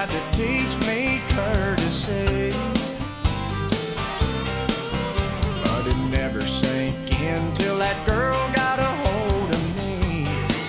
tried to teach me courtesy, but it never sank in till that girl got a hold of me.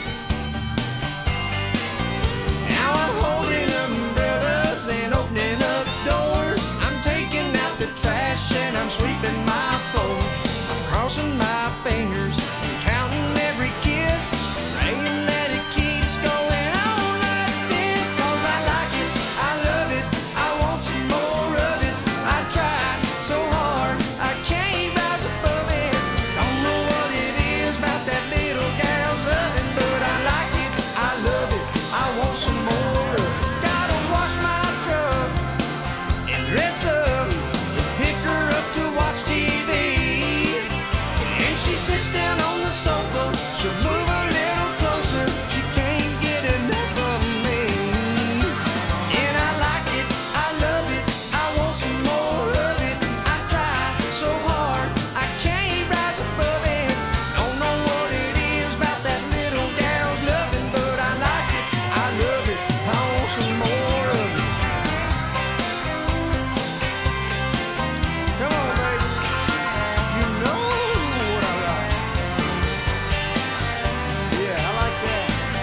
Now I'm holding umbrellas and opening up doors. I'm taking out the trash and I'm sweeping my floor. I'm crossing my fingers and counting every kiss, praying that it keeps going on like this. 'Cause I like it, I love it, I want some more of it. I tried so hard, I can't rise above it. Don't know what it is about that little gal's loving, but I like it, I love it, I want some more of it. Gotta wash my truck and dress up, pick her up to watch TV. And she sits down on the sofa, she'll move a little closer, she can't get enough of me. And I like it, I love it, I want some more of it. I try so hard, I can't rise above it. Don't know what it is about that little gal's loving, but I like it, I love it, I want some more of it. Come on, baby, you know what I like. Yeah, I like that.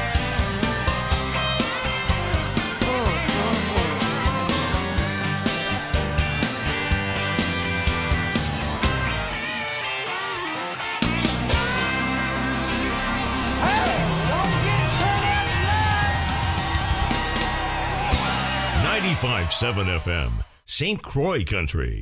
Hey, don't get turned up nuts. 95.7 FM, St. Croix Country.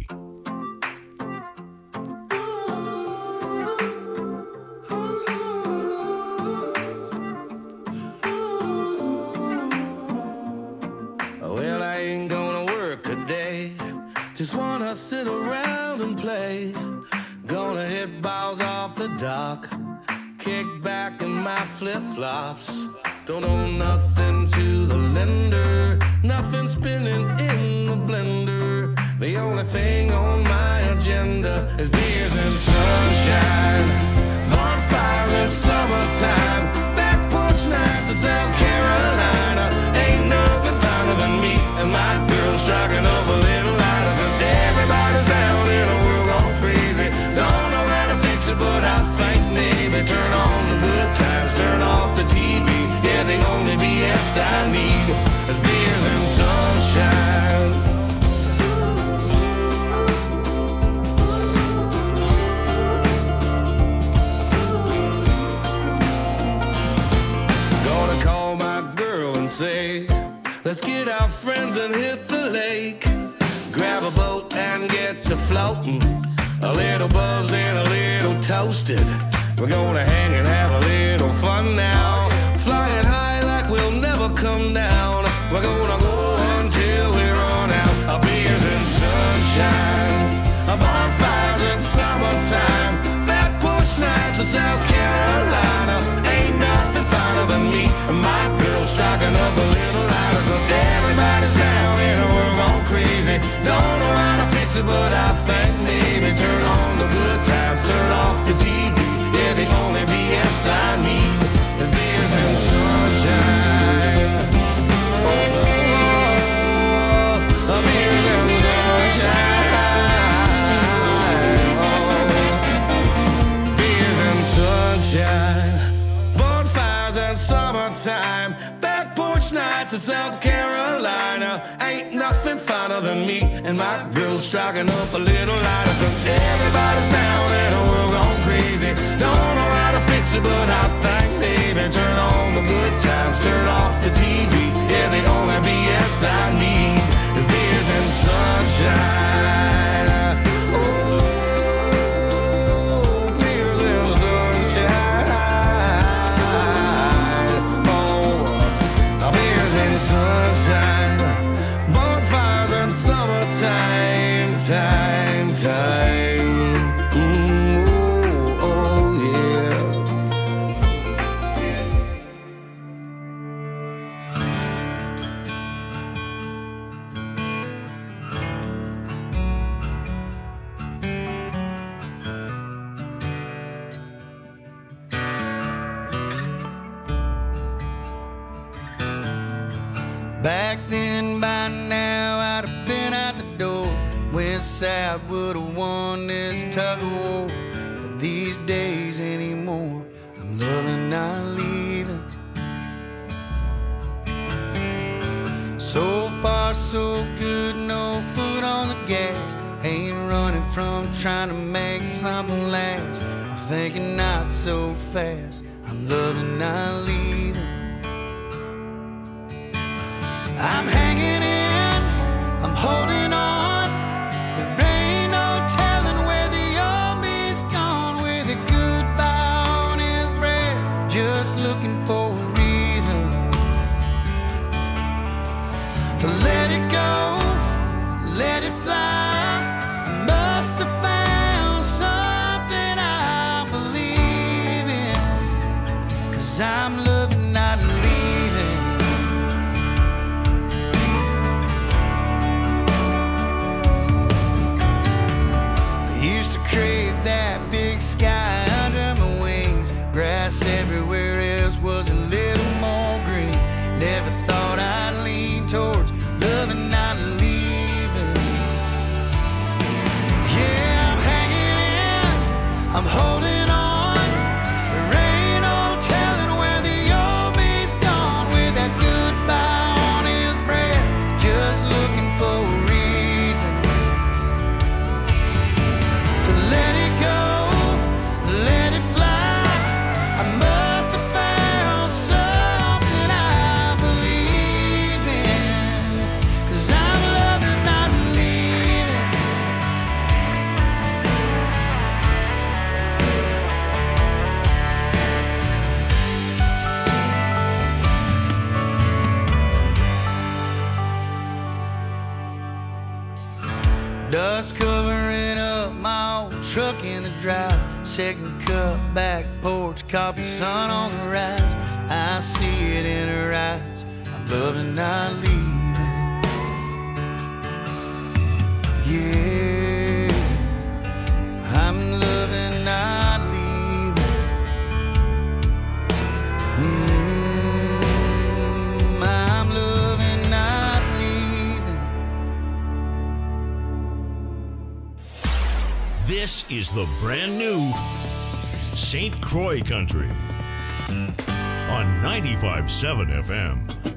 Well, I ain't gonna work today. Just wanna sit around and play. Gonna hit balls off the dock. Kick back in my flip-flops. Don't owe nothing to the lender. Nothing spinning in the blender. The only thing on my agenda is beers and sunshine, bonfires in summertime, back porch nights in South Carolina. Ain't nothing finer than me and my girl striking up a little lighter. 'Cause everybody's down in a world gone crazy. Don't know how to fix it, but I think maybe turn on the good times, turn off the TV. Yeah, the only BS I need is beers and sunshine. Gonna call my girl and say, let's get our friends and hit the lake. Grab a boat and get to floating. A little buzzed and a little toasted. We're gonna hang and have a little fun now. Flying high like we'll never come down. We're gonna go until we run out. Our beers and sunshine, our bonfires in summertime, back porch nights in South Carolina. Ain't nothing finer than me and my girl striking up a little lighter. 'Cause everybody's down in a world gone crazy. Don't know how to fix it, but I think maybe turn on the good times, turn off the TV. Yeah, the only BS I need is beers and sunshine. Oh, beers and sunshine. Oh, beers and sunshine, bonfires and summertime, back porch nights in South Carolina. Ain't nothing finer than me and my girl striking up a little lighter. 'Cause everybody's down in a world gone crazy. Don't know how to fix it, but I think maybe turn on the good times, turn off the TV. Yeah, the only BS I need is beers and sunshine. Oh, beers and sunshine. Oh, beers and sunshine, bonfires and summertime, time. Ooh, oh yeah. Back then by I would have won this tug of war, but these days anymore, I'm loving not leaving. So far so good, no foot on the gas. Ain't running from trying to make something last. I'm thinking not so fast, I'm loving not leaving. I'm hanging in, I'm holding on. There ain't no telling where the old me's gone, with a goodbye on his breath, just looking for a reason to let it go, let it fly. Must have found something I believe in, 'cause I'm loving not leaving. Crave that big sky under my wings. Grass everywhere else was a little more green. Never thought I'd lean towards loving not leaving. Yeah, I'm hanging in, I'm holding on. There ain't no telling where the old me's gone, with that goodbye on his breath, just looking for a reason to let it go, let it fly. I must have found something I believe in, 'cause I'm loving not leaving. Dust covering up my old truck in the drive. Second cup, back porch, coffee, sun on the rise. I see it in her eyes, I'm loving not leaving. Yeah, I'm loving not leaving. I'm loving not leaving. This is the brand new St. Croix Country on 95.7 FM.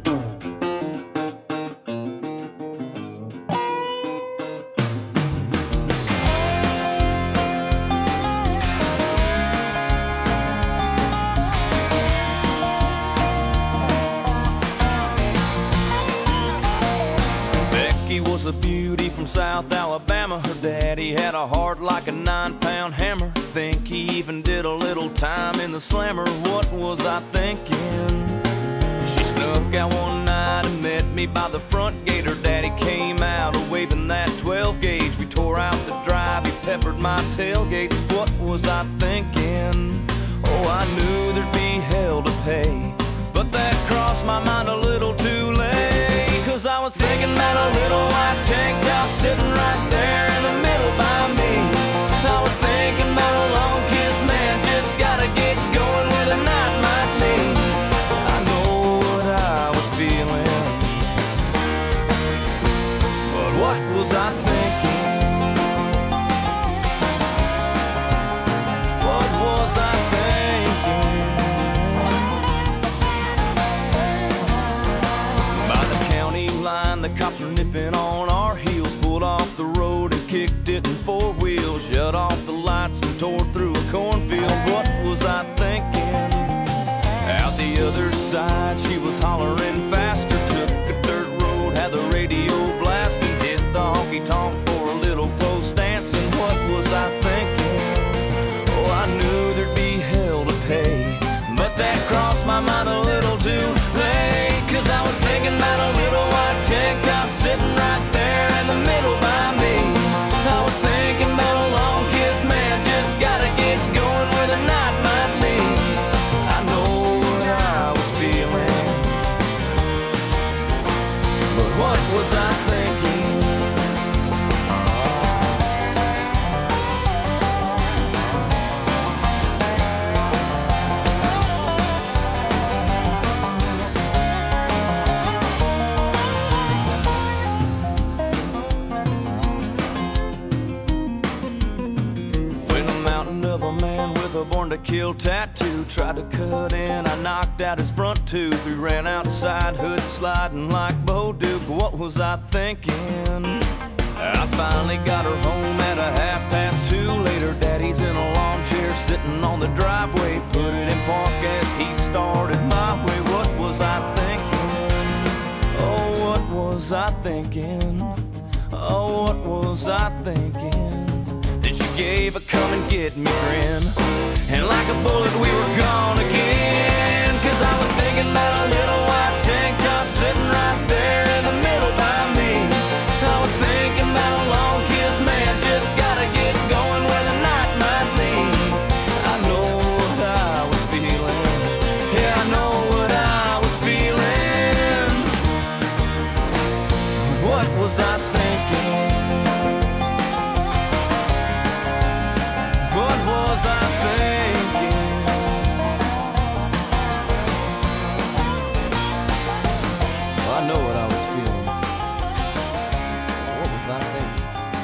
Becky was a beauty from South Alabama. Her daddy had a heart like a 9-pound hammer. Think he even did a little time in the slammer. What was I thinking? She snuck out one night and met me by the front gate. Her daddy came out waving that 12 gauge. We tore out the drive, he peppered my tailgate. What was I thinking? Oh, I knew there'd be hell to pay, but that crossed my mind a little too late. 'Cause I was thinking about a little white tank top sitting right there in the middle by me. I was thinking about a long kiss, man, just gotta get going where the night might lead. I know what I was feeling, but what was I thinking? What was I thinking? By the county line, the cops were nipping on our heels. Pulled off the road and kicked it in 4 wheels. Shut off the lights and tore through a cornfield. What was I thinking? Out the other side, she was hollering faster. Took a dirt road, had the radio blasting. Hit the honky-tonk for a little close dancing. What was I thinking? Oh, I knew there'd be hell to pay, but that crossed my mind a little too late. 'Cause I was thinking about a little white tank top sitting right there in the middle by me. I was thinking about a long kiss, man, just gotta get going where the night might be. tattoo. Tried to cut in, I knocked out his front tooth. We ran outside, hood sliding like Bo Duke. What was I thinking? I finally got her home at 2:30. Later, Daddy's in a lawn chair sitting on the driveway. Put it in park as he started my way. What was I thinking? Oh, what was I thinking? Oh, what was I thinking? Then she gave a come and get me grin, and like a bullet we were gone again. Cause I was thinking about a little white tank top sitting right there in the middle by me. I was thinking about a long kiss, man, just gotta get going where the night might lead. I know what I was feeling, yeah, I know what I was feeling. What was I thinking? What was I thinking? I know what I was feeling. What was I thinking?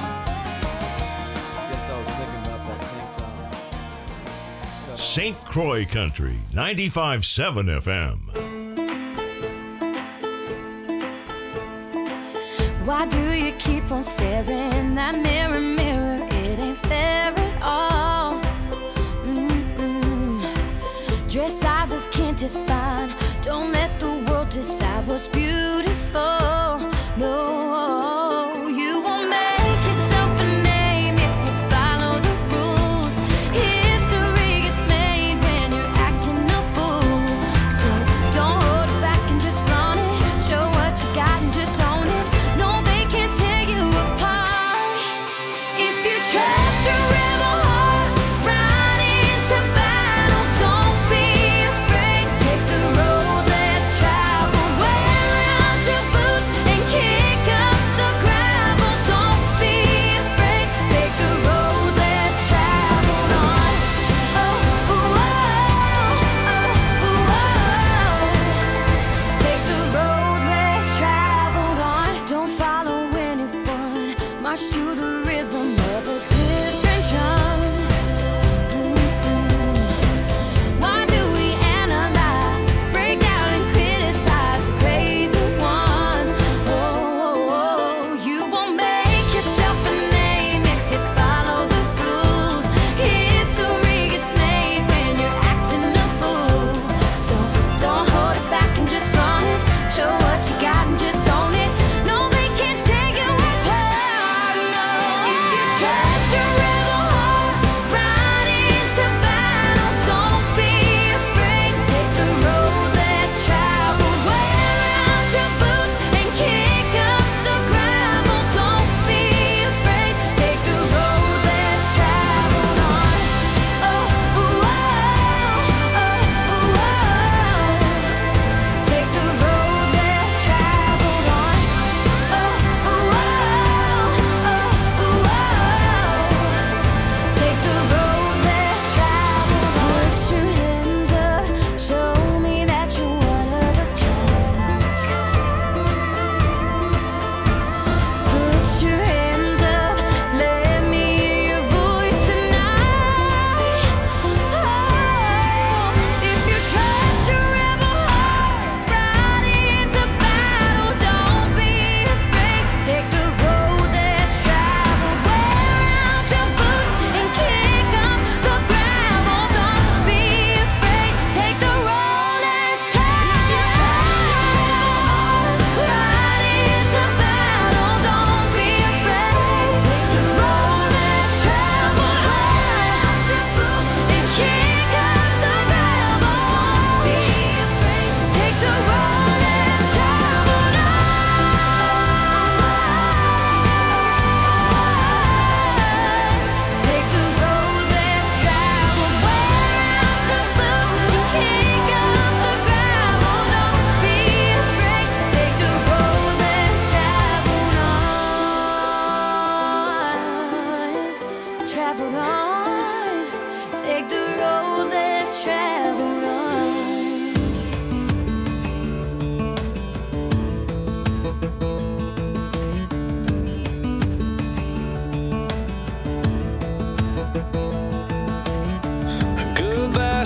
I guess I was thinking about that tank top. St. Croix Country, 95.7 FM. Why do you keep on staring in that mirror, mirror? It ain't fair at all. Dress sizes can't define. Don't let the world decide what's beautiful. No, you won't make yourself a name if you follow the rules. History gets made when you're acting a fool. So don't hold it back and just flaunt it. Show what you got and just own it. No, they can't tear you apart. If you trust your rebel heart, ride into battle. Don't be afraid. Take the road less traveled. Wear out your boots and kick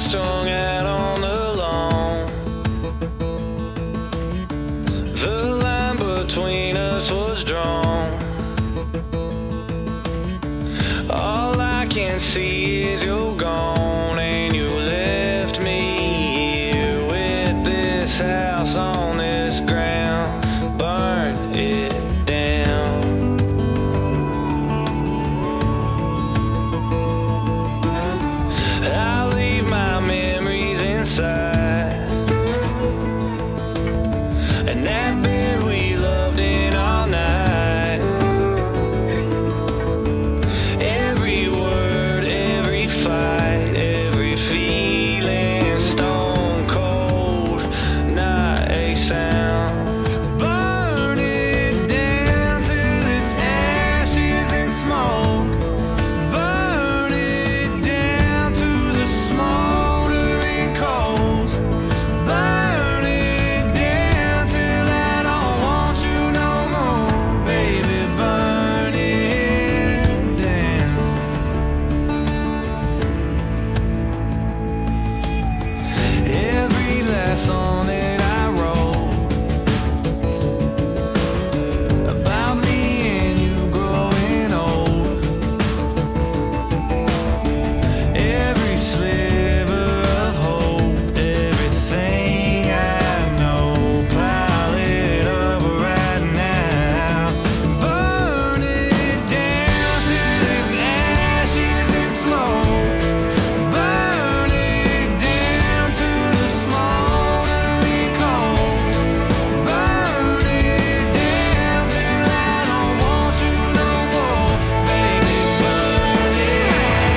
strung out on the lawn. The line between us was drawn. All I can see is you're gone, and you left me here with this house on this ground. Burn it down. I'll leave my memories inside, and that bed we loved in all night. Every word, every fight, every feeling, stone cold, not a sound. Burn it down till it's ashes and smoke. Burn it down to the smoldering coals. Burn it down till I don't want you no more, baby. Burn it down. Every last song that I wrote about me and you growing old. Every sliver of hope, everything I know, pile it up right now. Burn it down till it's ashes and smoke. Burn it down to the smoldering coals. Burn it down till I don't want you no more, baby. Burn it down.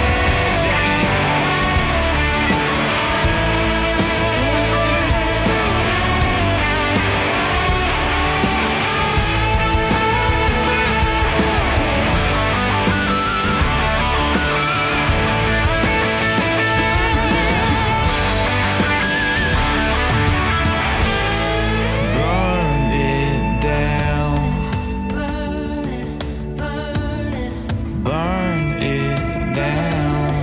Burn it down. Burn it down.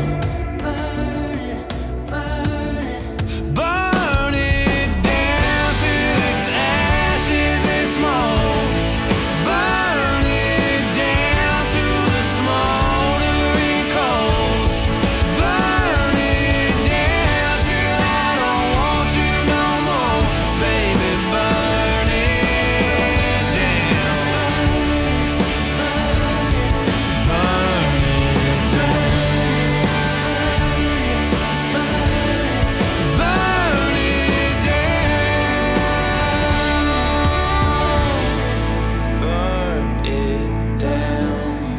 Burn it down till it's ashes and smoke. Burn it down to the smoldering coals. Burn it down till I don't want you no more, baby. Burn it down. Burn it down. Burn it down.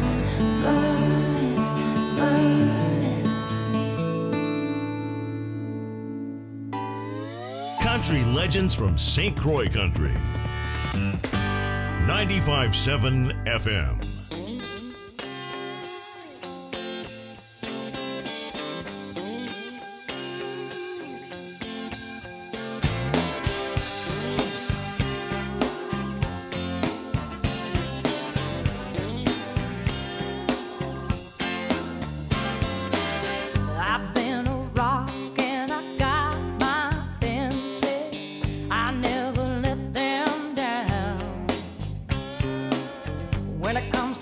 Country legends from St. Croix Country. 95.7 FM. I've been a rock and I got my fences. I never let them down. When it comes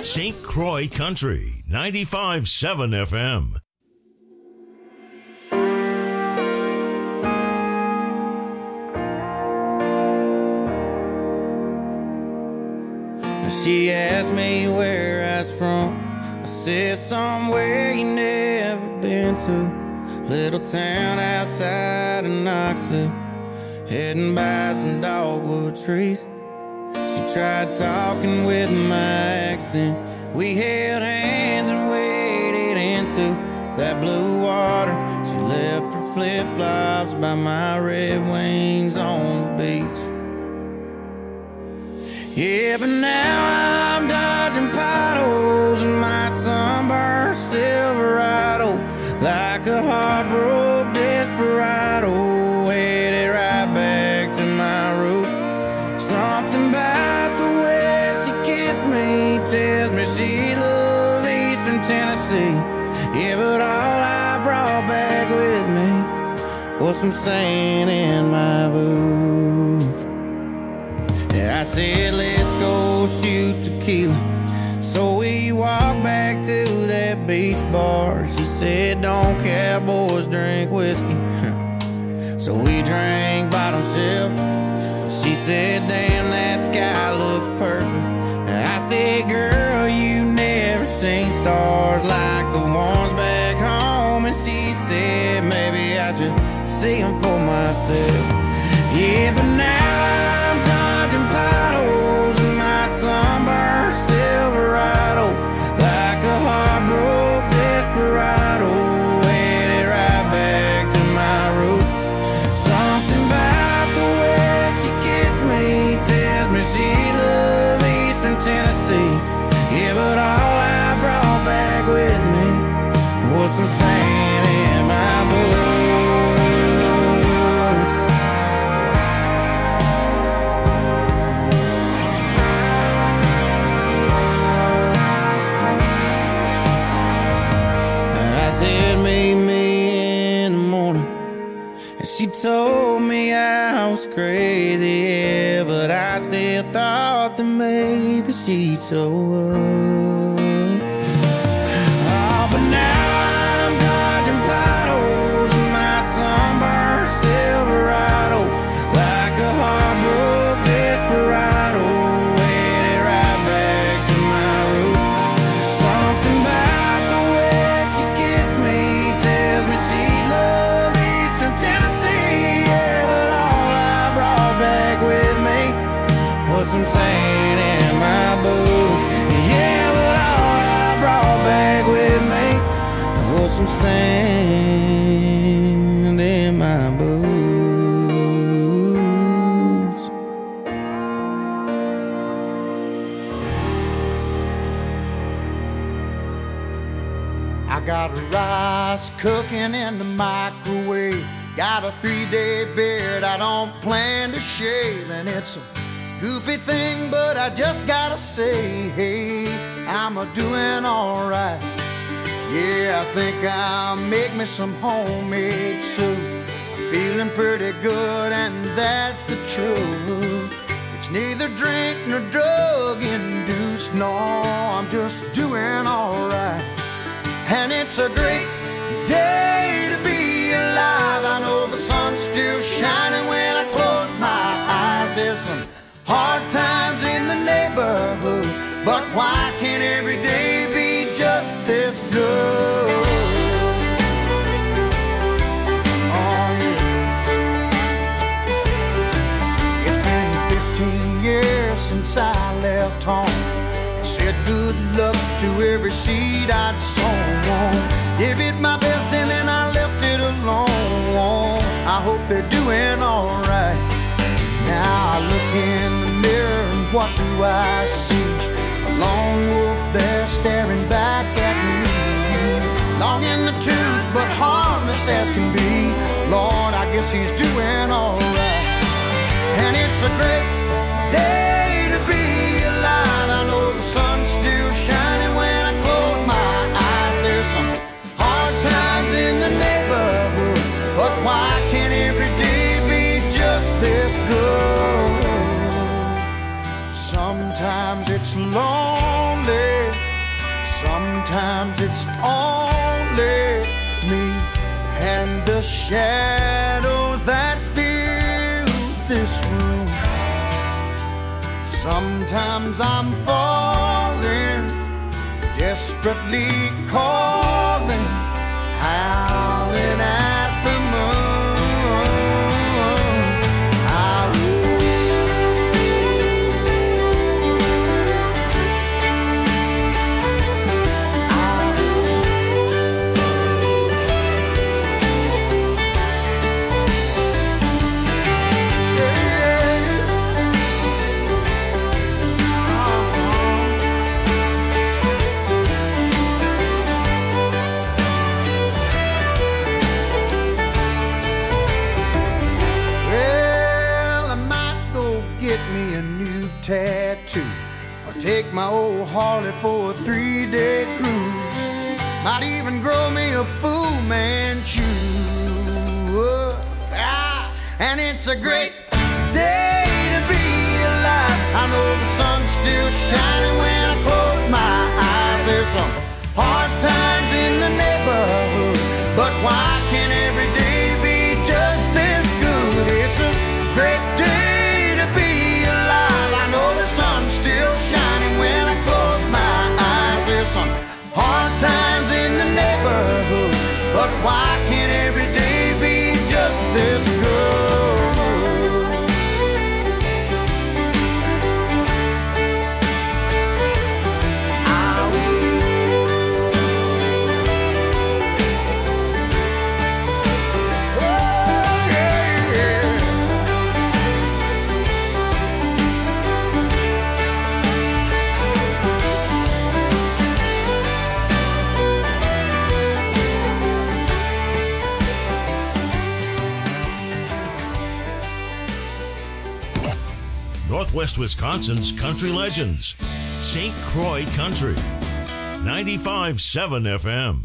St. Croix Country, 95.7 FM. She asked me where I was from. I said somewhere you never been to. Little town outside of Knoxville, heading by some dogwood trees. She tried talking with my accent. We held hands and waded into that blue water. She left her flip-flops by my Red Wings on the beach. Yeah, but now I'm dodging potholes in my sunburned Silverado, like a heartbroken desperado, headed right back to my roots. Something about the way she kissed me tells me she loved Eastern Tennessee. Yeah, but all I brought back with me was some sand in my boots. Yeah, I said, let's go shoot tequila. So we walked back to that beach bar. She said, don't cowboys drink whiskey. So we drank bottom shelf. She said, damn, that sky looks perfect. I said, girl, you never seen stars like the ones back home. And she said, maybe I should see them for myself. Yeah, but now I'm dodging potholes in my sunburned Silverado, like a heartbroken desperado, headed right back to my roots. Something about the way she kissed me tells me she loved Eastern Tennessee. Yeah, but all I brought back with me was some sand in my boots. She told me I was crazy, yeah, but I still thought that maybe she'd show up. Oh, but now I'm dodging potholes in my sunburned Silverado, like a heartbroken desperado, headed right back to my roots. Something about the way she kissed me tells me she loves Eastern Tennessee. Some sand in my boots. Yeah, but all I brought back with me was some sand in my boots. I got rice cooking in the microwave, got a 3-day beard I don't plan to shave, and it's a goofy thing, but I just gotta say, hey, I'm a-doing alright. Yeah, I think I'll make me some homemade soup. I'm feeling pretty good, and that's the truth. It's neither drink nor drug-induced, no, I'm just doing alright. And it's a great day to be alive. I know the sun's still shining when I close my eyes. There's some hard times in the neighborhood, but why can't every day be just this good? Oh yeah. It's been 15 years since I left home and said good luck to every seed I'd sown. Gave it my best and then I left it alone. I hope they're doing alright. Now I look in the mirror and what do I see? A lone wolf there staring back at me. Long in the tooth but harmless as can be. Lord, I guess he's doing alright. And it's a great day to be alive. I know the sun's still shining when I close my eyes. There's some hard times in the neighborhood, but why can't every day be just this good? Sometimes it's lonely Sometimes I'm falling, desperately calling, howling at the moon. Tattoo, or take my old Harley for a 3-day cruise. Might even grow me a Fu Manchu. And it's a great day to be alive. I know the sun's still shining when I close my eyes. There's some hard times in the neighborhood, but why can't every day be just this good? It's a great day to be alive. I know the sun's still shining when I close my eyes. There's some hard times in the neighborhood, but why can't every day be just this good? Northwest Wisconsin's country legends. St. Croix Country. 95.7 FM.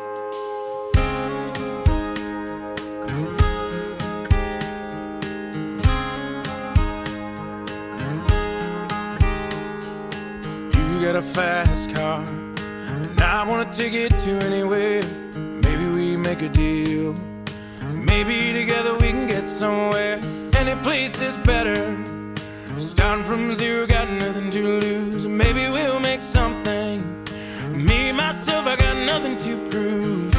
You got a fast car, and I want to take it to anywhere. Maybe we make a deal. Maybe together we can get somewhere. Any place is better. Starting from zero, got nothing to lose. Maybe we'll make something. Me, myself, I got nothing to prove.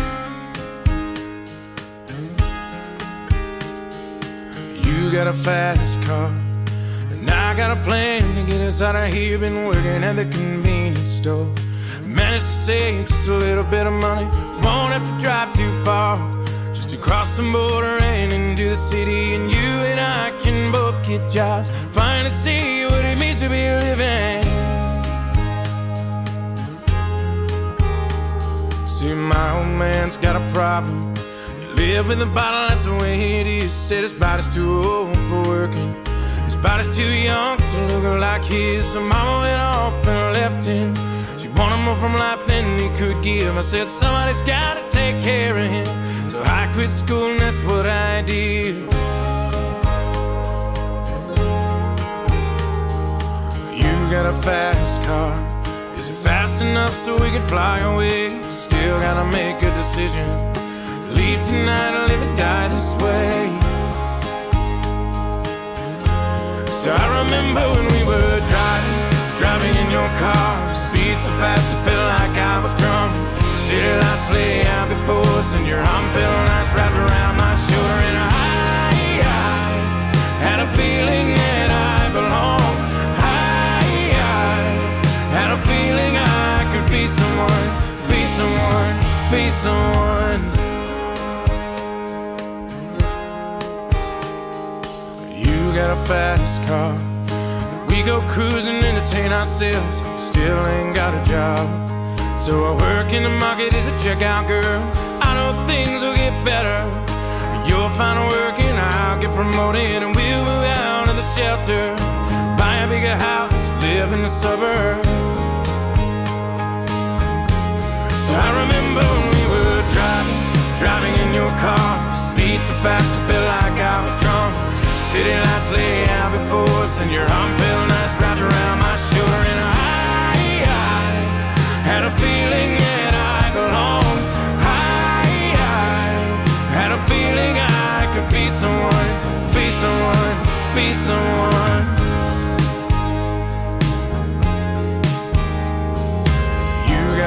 You got a fast car, and I got a plan to get us out of here. Been working at the convenience store. Managed to save just a little bit of money. Won't have to drive too far, just to cross the border and into the city. And you and I can both get jobs, finally see what it means to be living. See, my old man's got a problem. You live in the bottle, that's the way it is. Said his body's too old for working, his body's too young to look like his. So mama went off and left him. She wanted more from life than he could give. I said somebody's gotta take care of him. So I quit school and that's what I did. You got a fast car. Is it fast enough so we can fly away? Still gotta make a decision. Leave tonight or live or die this way. So I remember when we were driving in your car. Speed so fast I felt like I was drunk. City lights lay out before us, and your arm felt nice wrapped around my shoulder. And I had a feeling that I belonged. I had a feeling I could be someone, be someone, be someone. You got a fast car. We go cruising, entertain ourselves. Still ain't got a job. So I work in the market as a checkout girl. I know things will get better. You'll find work and I'll get promoted, and we'll move out of the shelter, buy a bigger house, live in the suburbs. So I remember when we were driving in your car. Speed so fast I felt like I was drunk. City lights lay out before us, and your arm felt nice wrapped around my shoulder. And I had a feeling that I belonged. I had a feeling I could be someone, be someone, be someone.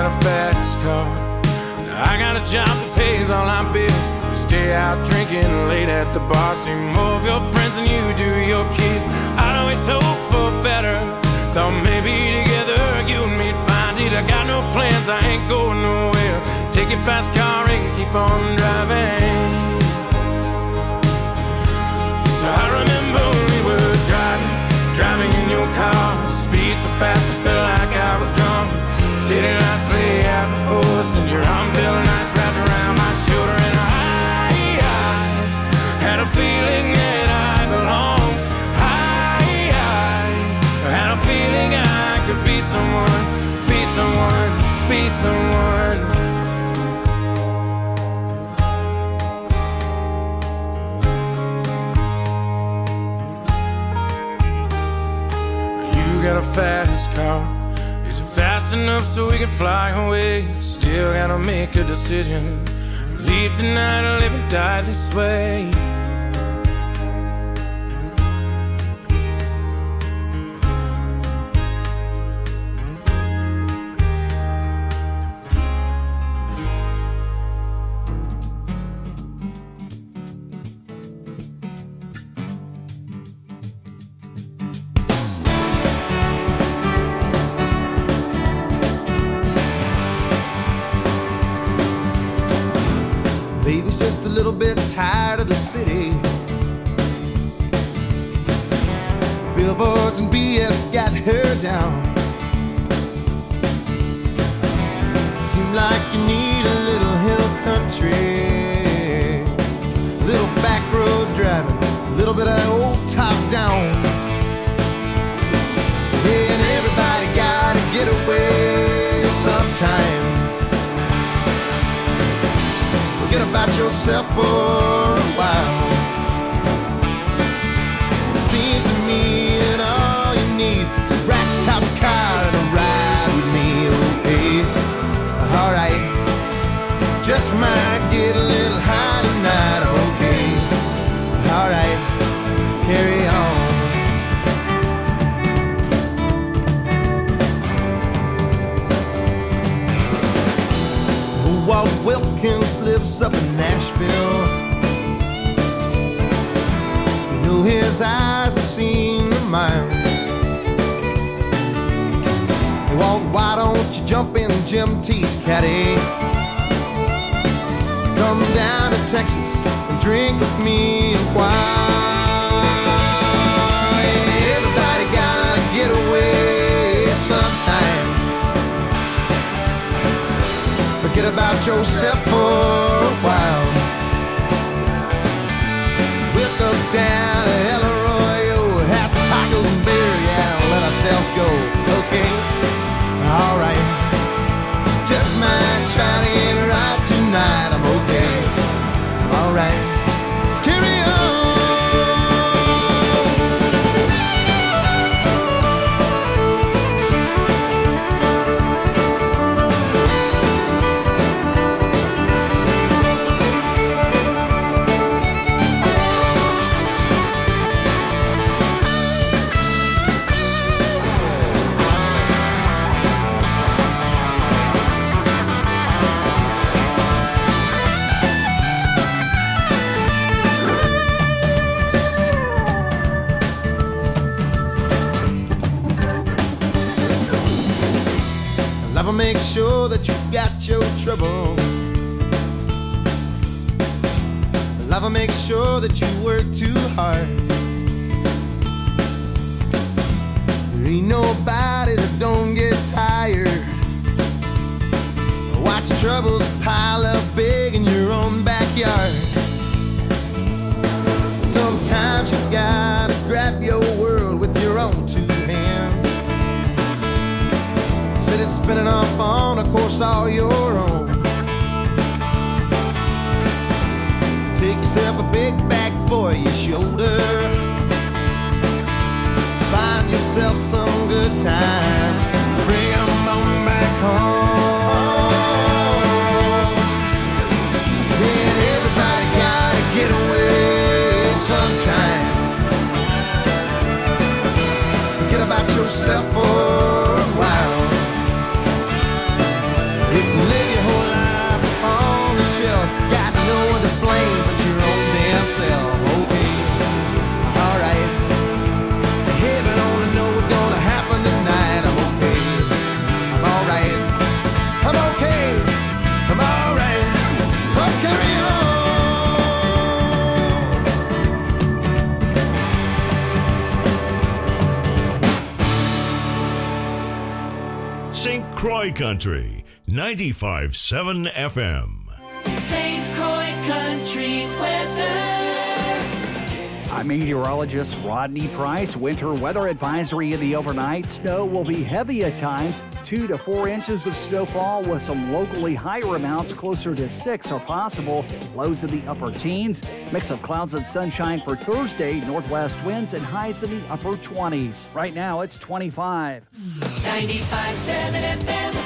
got a fast car. Now I got a job that pays all our bills. We stay out drinking late at the bar. See more of your friends than you do your kids. I'd always hope for better. Thought maybe together you and me'd find it. I got no plans, I ain't going nowhere. Take your fast car and keep on driving. So I remember we were driving in your car. Speed so fast I felt like I was drunk. City lights lay out before us, and your arm felt nice wrapped around my shoulder. And I had a feeling that I belonged. I had a feeling I could be someone, be someone, be someone. You got a fast car. Is it fast enough so we can fly away? Still gotta make a decision. Leave tonight or live and die this way. Baby's just a little bit tired of the city. Billboards and BS got her down. Seem like you need a little hill country, little back roads driving, a little bit of old top down. Yeah, and everybody gotta get away sometime. Forget about yourself for a while. Seems to me that all you need is a rack top car and a ride with me, okay? Alright, just might get a little high tonight, okay? Alright, carry on. Walt Wilkins lives up in Nashville. You know his eyes have seen the mile. Hey, Walt, why don't you jump in Jim T's caddy? Come down to Texas and drink with me a while. Hey, everybody gotta get away sometime. Forget about yourself for a while. We'll go down to El Arroyo, have some tacos and beer, yeah, and let ourselves go, okay? Alright, just might try to get right tonight, I'm okay. Alright, carry on. Lover, make sure that you got your trouble. Lover, make sure that you work too hard. There ain't nobody that don't get tired. Watch your troubles pile up big in your own backyard. Sometimes you gotta grab your world with your own two hands. Set it spinning off on a course all your own. Take yourself a big bag for your shoulder. Find yourself some good times. Bring 'em on back home. Then everybody gotta get away sometime. Forget about yourself for a while. St. Croix Country, 95.7 FM. St. Croix Country weather. I'm meteorologist Rodney Price. Winter weather advisory in the overnight. Snow will be heavy at times. 2 to 4 inches of snowfall with some locally higher amounts closer to 6 are possible. Lows in the upper teens. Mix of clouds and sunshine for Thursday. Northwest winds and highs in the upper 20s. Right now it's 25. 95.7 FM.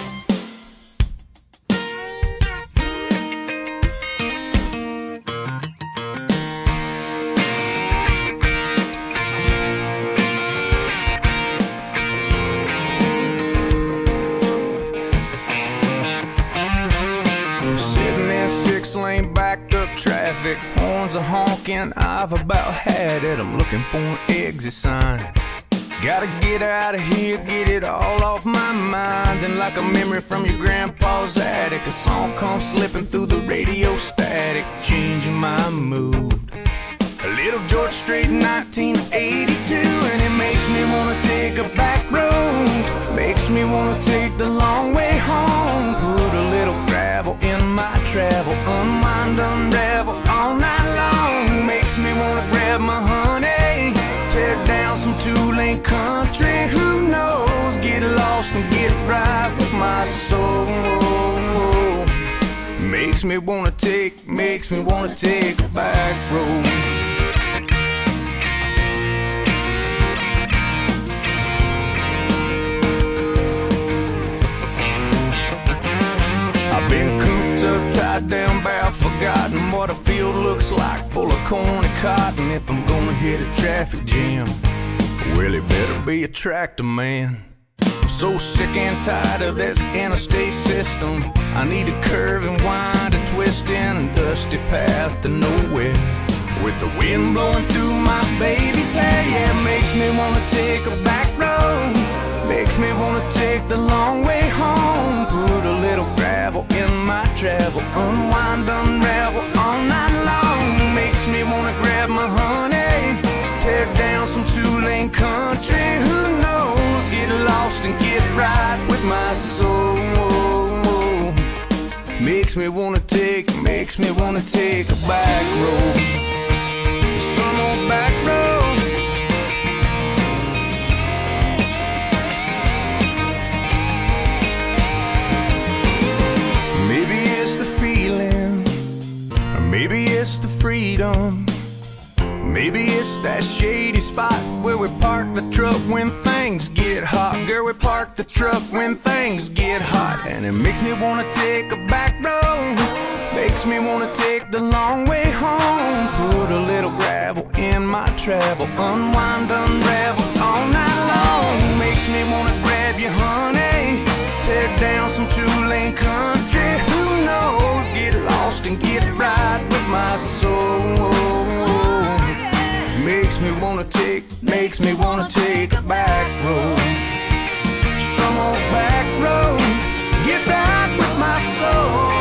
Lane backed up traffic, horns are honking, I've about had it. I'm looking for an exit sign. Gotta get out of here, get it all off my mind. And like a memory from your grandpa's attic, a song comes slipping through the radio static, changing my mood. A little George Strait, 1982, and it makes me wanna take a back road. Makes me wanna take the long way home. Put a little gravel in my travel, unwind, unravel all night long. Makes me wanna grab my honey, tear down some two-lane country. Who knows? Get lost and get right with my soul. Makes me wanna take a back road. Been cooped up, tied down, barrel, forgotten what a field looks like, full of corn and cotton. If I'm gonna hit a traffic jam, well, it better be a tractor man. I'm so sick and tired of this interstate system. I need a curve and wind, a twist in a dusty path to nowhere. With the wind blowing through my baby's hair, yeah, it makes me wanna take a back road. Makes me wanna take the long way home. Put a little gravel in my travel, unwind, unravel all night long. Makes me wanna grab my honey, tear down some two-lane country. Who knows? Get lost and get right with my soul. Makes me wanna take a back road. Some old back road. Maybe it's the freedom. Maybe it's that shady spot where we park the truck when things get hot. Girl, we park the truck when things get hot. And it makes me wanna take a back road. Makes me wanna take the long way home. Put a little gravel in my travel, unwind, unravel all night long. Makes me wanna grab you, honey, tear down some two-lane country. Who knows? Get lost and get right with my soul. Makes me wanna take a back road. Some old back road. Get back with my soul.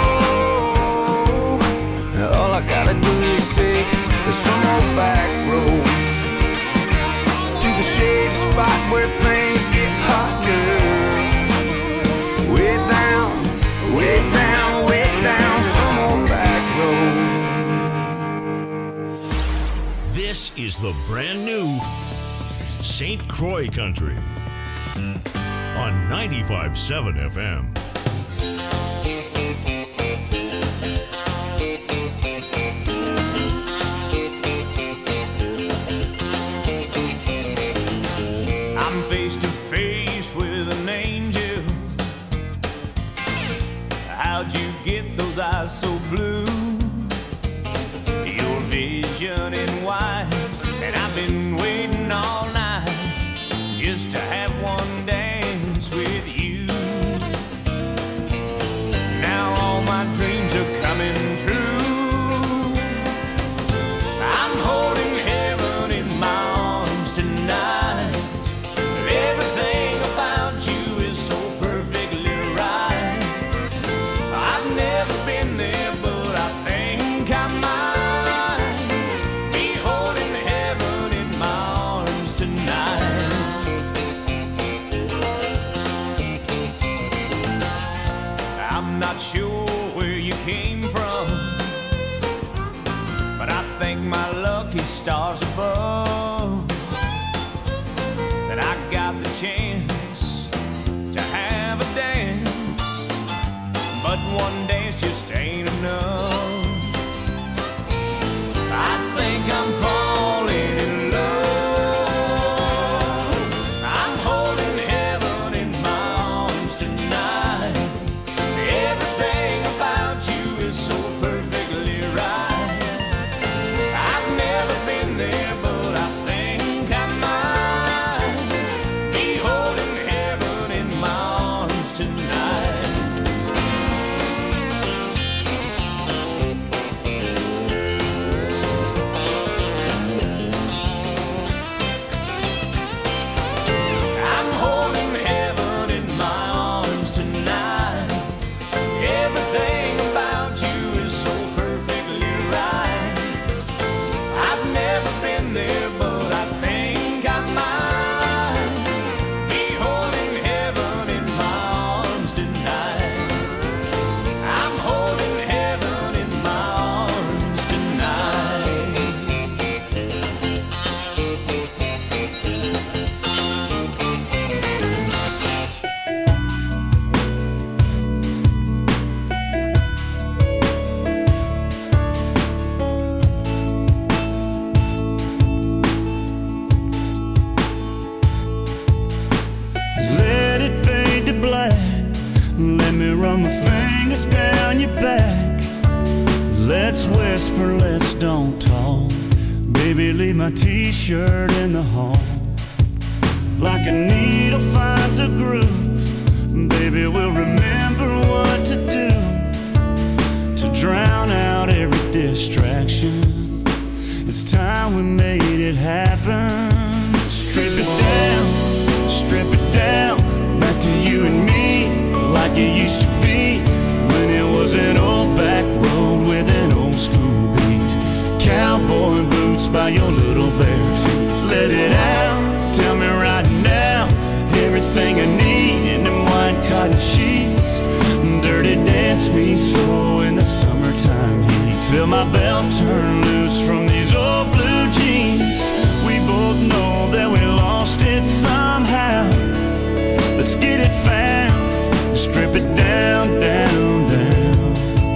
All I gotta do is take some old back road to the shady spot where things get hot, girl. Way down, way down, way down, some old back road. This is the brand new St. Croix Country on 95.7 FM. I'm face to face with an angel. How'd you get those eyes so blue? Your vision in white, and I've been waiting all night just to have one dance with you. Now all my dreams are coming true. I'm holding heaven in my arms tonight. Everything about you is so perfectly right. I've never been there, but I chance to have a dance, but one dance just ain't enough. I think I'm falling in love. I'm holding heaven in my arms tonight. Everything about you is so perfectly right. I've never been there, but I think I might be holding heaven in my arms tonight. I'm holding heaven in my arms tonight. Everything about you is so perfectly right. I've never been there, but I think I might be holding heaven in my arms tonight. I'm holding heaven in my arms tonight. Let it fade to black. Let me run my fingers down your back. Let's whisper, let's don't talk. Baby, leave my t-shirt in the hall. Like a needle finds a groove, baby, we'll remember what to do to drown out every distraction. It's time we made it happen. Strip it down, back to you and me, like it used to be when it was an old back road with an old school beat. Cowboy boots by your little bare feet. Let it out, tell me right now, everything I need in them white cotton sheets. Dirty dance me slow in the summertime heat. Feel my belt turn loose from these old blue jeans. We both know that we lost it somehow. Let's get it found, strip it down, down, down.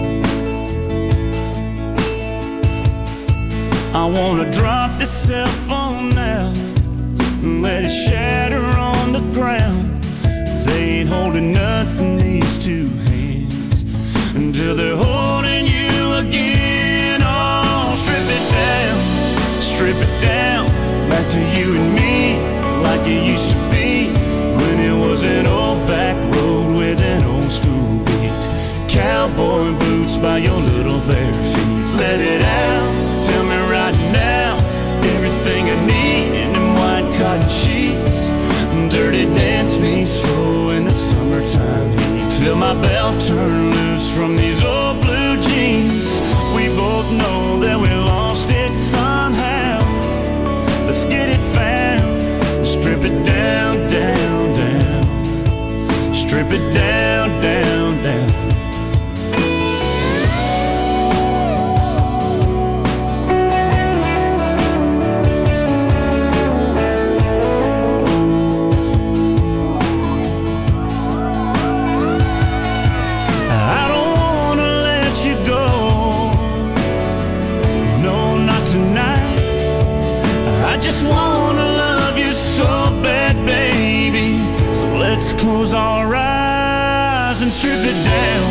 I wanna drop this cell phone now and let it shatter on the ground. They ain't holding nothing, these two hands, until they're holding you again. Oh, strip it down, back to you and me, like it used to be when it was an old back road with an old school beat. Cowboy boots by your little bare feet. Let it out, tell me right now, everything I need in them white cotton sheets. Dirty dance me slow in the summertime heat. Feel my belt turn loose from these old blue jeans. We both know that we lost it somehow. Let's get it found, strip it down, down, down. Strip it down, down, down. I don't wanna let you go, no, not tonight. I just wanna love you so bad, baby. So let's close our eyes and strip it down,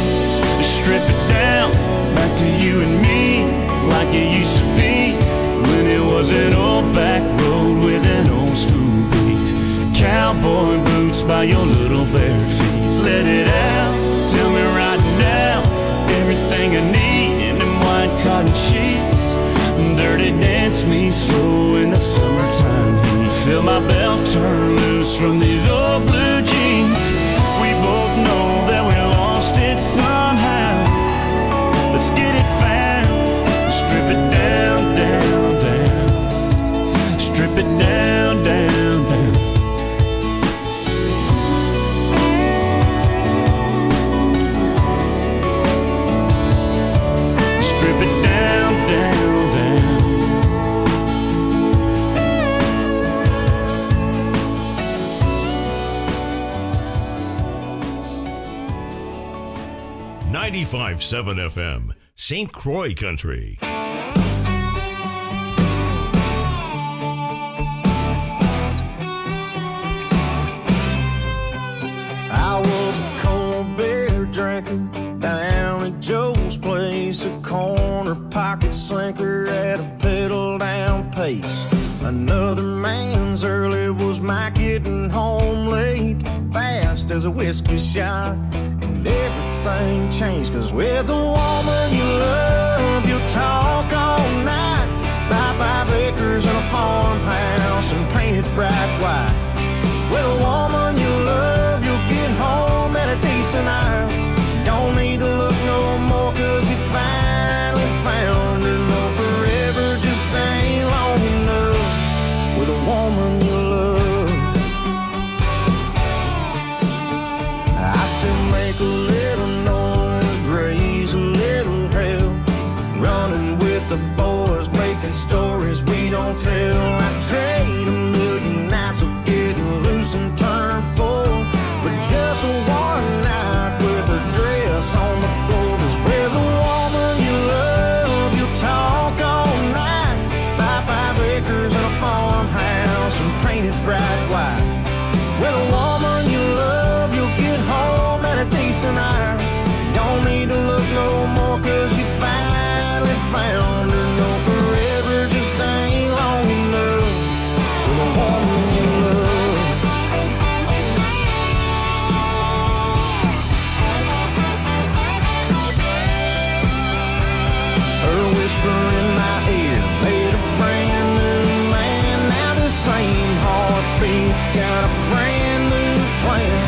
back to you and me, like it used to be when it was an old back road with an old school beat. Cowboy boots by your little bare feet. Let it out, tell me right now, everything I need in them white cotton sheets. Dirty dance me slow in the summertime heat. Feel my belt turn loose from these old blue jeans. We both know that we lost it somehow. Let's get it found, strip it down, down, down. Strip it down, down, down. Strip it down, down, down. 95.7 FM, St. Croix Country. I was a cold beer drinking down at Joe's place, a corner pocket slinker at a pedal down pace. Another man's early was my getting home late, fast as a whiskey shot, and everything changed. Cause with the woman you love, you'll talk all night, buy 5 acres and a farmhouse and paint it bright white. With a woman you love, you'll get home at a decent hour. Don't need to look no more, cause you finally found her. No, forever just ain't long enough with a woman you love. I still make a little noise, raise a little hell, running with the boys, making stories we don't tell. I trade a million nights of getting loose and turn full for just one night with her dress on the floor. Cause with a woman you love, you'll talk all night, buy 5 acres and a farmhouse and paint it bright white. With a woman you love, you'll get home at a decent hour. Don't need to look no more, cause you finally found her. No, forever just ain't long enough with a woman you love. Her whisper in my ear made a brand new man. Now the same heartbeat's got a brand new plan.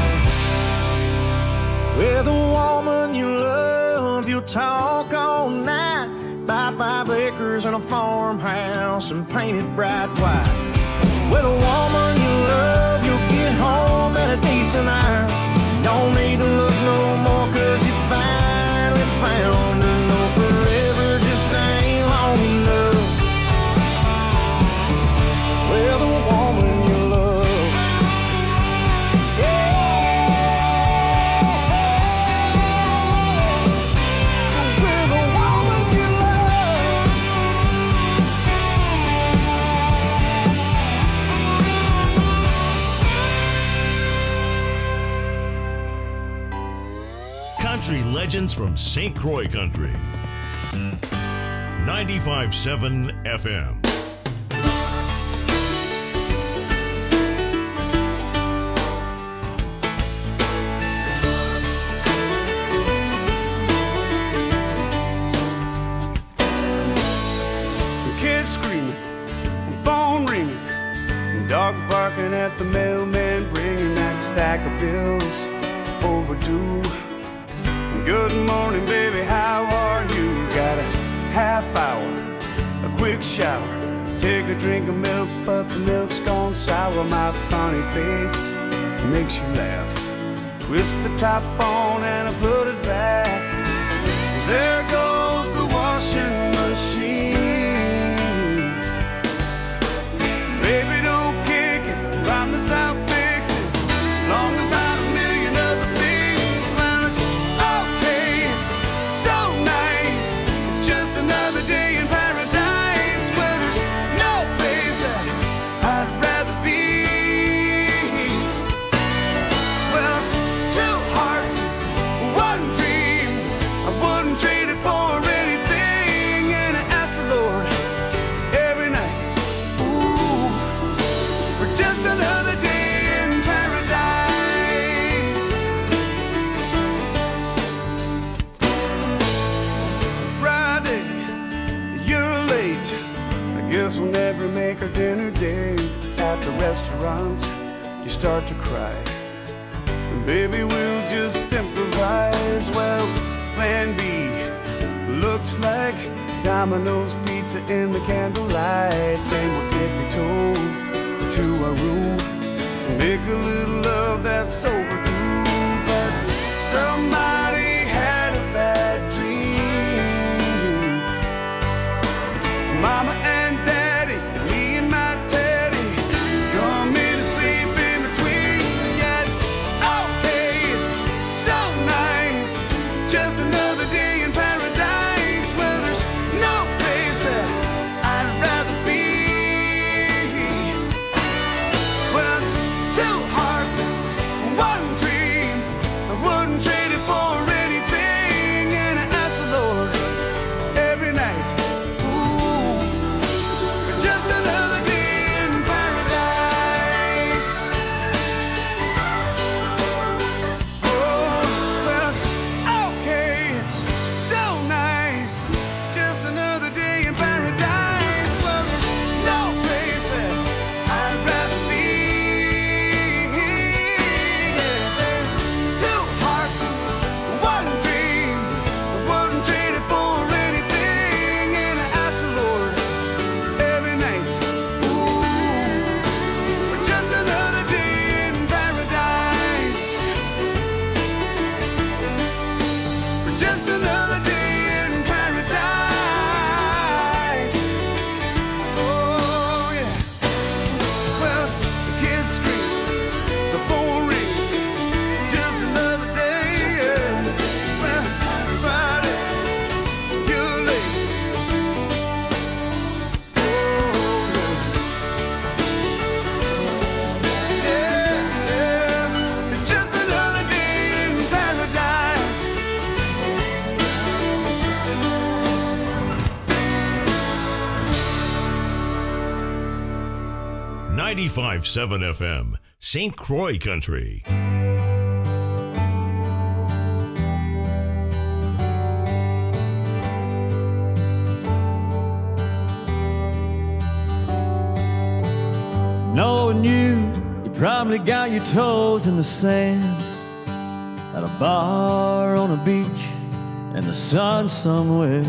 With a woman you love, you'll talk all night, buy 5 acres and a farmhouse and paint it bright white. With a woman you love, you'll get home at a decent hour. Don't need to look no more, cause you finally found her. No, forever just ain't long enough with a woman you love. With a woman you love. Country legends from St. Croix Country. 95.7 FM. Kids screaming, phone ringing, dog barking at the mailman, bringing that stack of bills overdue. Good morning, baby, how are you? Got a half hour, a quick shower, take a drink of milk, but the milk's gone sour. My funny face makes you laugh. Twist the top on and I put it back. There goes the washing machine. Baby, don't kick it, promise I'll fix it. Long about a million other things. Well, it's okay, it's so nice. It's just another day in paradise where there's no place that I'd rather be. Well, it's 2 hearts, 1 dream. I wouldn't trade it for anything. And I ask the Lord every night, ooh, for just another day in paradise. Friday, you're late. I guess we'll never make our dinner date. At the restaurant, you start to cry. And baby, we'll just improvise. Well, plan B looks like Domino's pizza in the candlelight. Then we'll tippy-toe to our room, make a little love that's overdue. But somebody had a bad dream. Mama and Daddy, me and my Teddy, come in and sleep in between. Yeah, it's okay, it's so nice. Just 95.7 FM, St. Croix Country. Knowing you probably got your toes in the sand at a bar on a beach in the sun somewhere.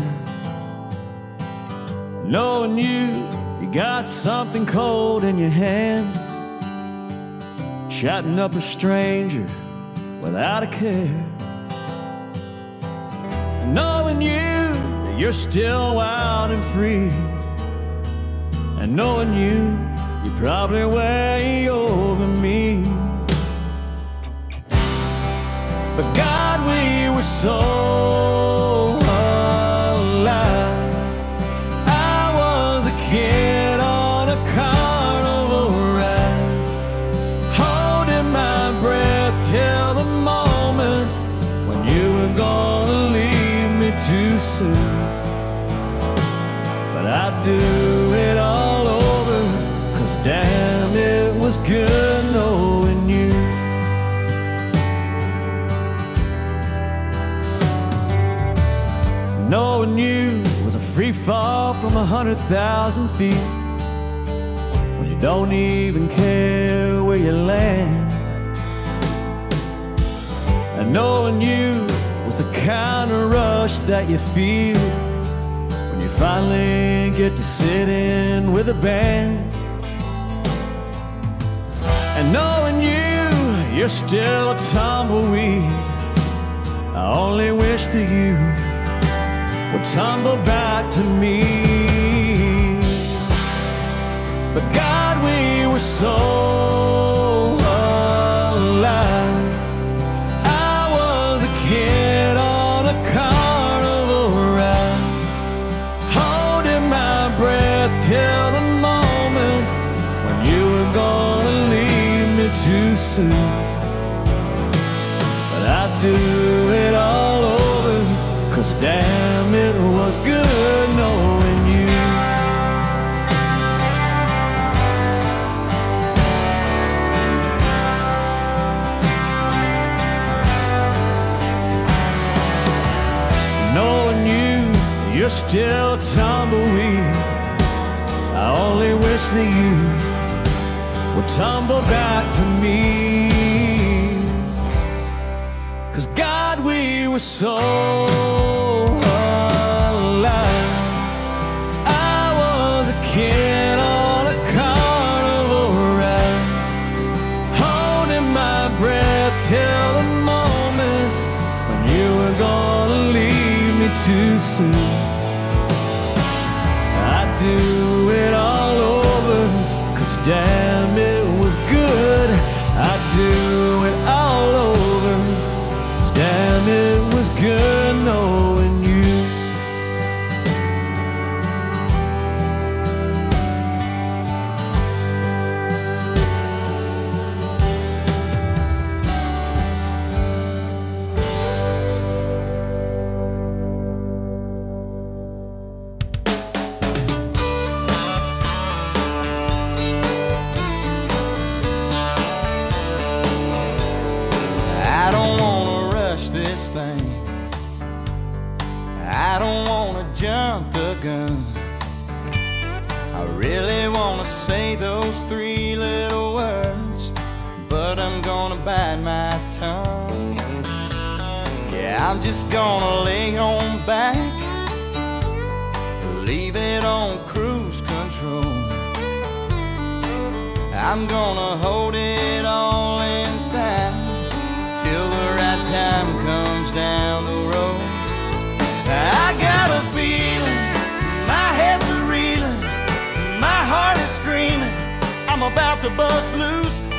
Knowing you got something cold in your hand, chatting up a stranger without a care. Knowing you that you're still wild and free, and knowing you're probably way over me. But God, we were so alive. I was a kid on a carnival ride, holding my breath till the moment when you were gonna leave me too soon. But I'd do it all over, 'cause damn, it was good knowing you. Knowing you was a free fall from 100,000 feet, when you don't even care where you land. And knowing you was the kind of rush that you feel when you finally get to sit in with a band. And knowing you're still a tumbleweed, I only wish that you would tumble back to me. But God, we were so alive. I was a kid on a carnival ride, holding my breath till the moment when you were gonna leave me too soon. But I'd do it all over, 'cause damn, it was good knowing you. Knowing you're still a tumbleweed, I only wish that you would tumble back to me. 'Cause God, we were so alive. I was a kid on a carnival ride, holding my breath till the moment when you were gonna leave me too soon. I'd do it all over, 'cause damn, it was good. I'd do it all over, 'cause damn, it was good knowing you. I don't wanna rush this thing, I don't wanna jump the gun. I really wanna say those three little words, but I'm gonna bite my tongue. Yeah, I'm just gonna lay on back, leave it on cruise control. I'm gonna hold it all inside till the right time comes down the road. I got a feeling, my head's a reeling, my heart is screaming, I'm about to bust loose